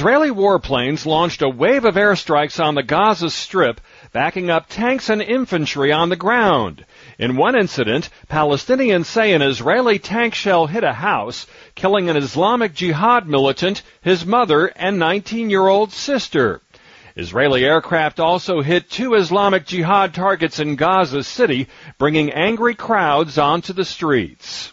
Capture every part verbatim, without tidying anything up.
Israeli warplanes launched a wave of airstrikes on the Gaza Strip, backing up tanks and infantry on the ground. In one incident, Palestinians say an Israeli tank shell hit a house, killing an Islamic Jihad militant, his mother, and nineteen-year-old sister. Israeli aircraft also hit two Islamic Jihad targets in Gaza City, bringing angry crowds onto the streets.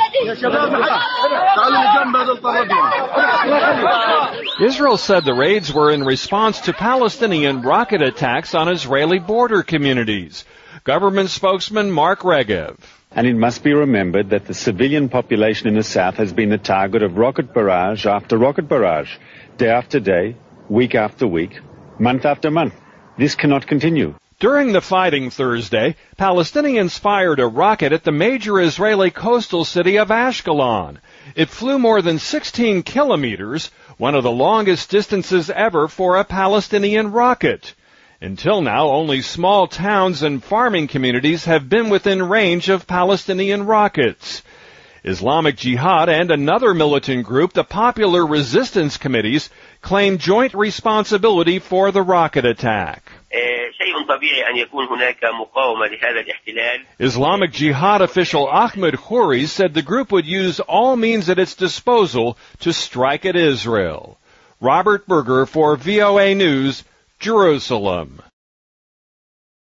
Israel said the raids were in response to Palestinian rocket attacks on Israeli border communities. Government spokesman Mark Regev. And it must be remembered that the civilian population in the south has been the target of rocket barrage after rocket barrage, day after day, week after week, month after month. This cannot continue. During the fighting Thursday, Palestinians fired a rocket at the major Israeli coastal city of Ashkelon. It flew more than sixteen kilometers, one of the longest distances ever for a Palestinian rocket. Until now, only small towns and farming communities have been within range of Palestinian rockets. Islamic Jihad and another militant group, the Popular Resistance Committees, claim joint responsibility for the rocket attack. Islamic Jihad official Ahmed Khouri said the group would use all means at its disposal to strike at Israel. Robert Berger for V O A News, Jerusalem.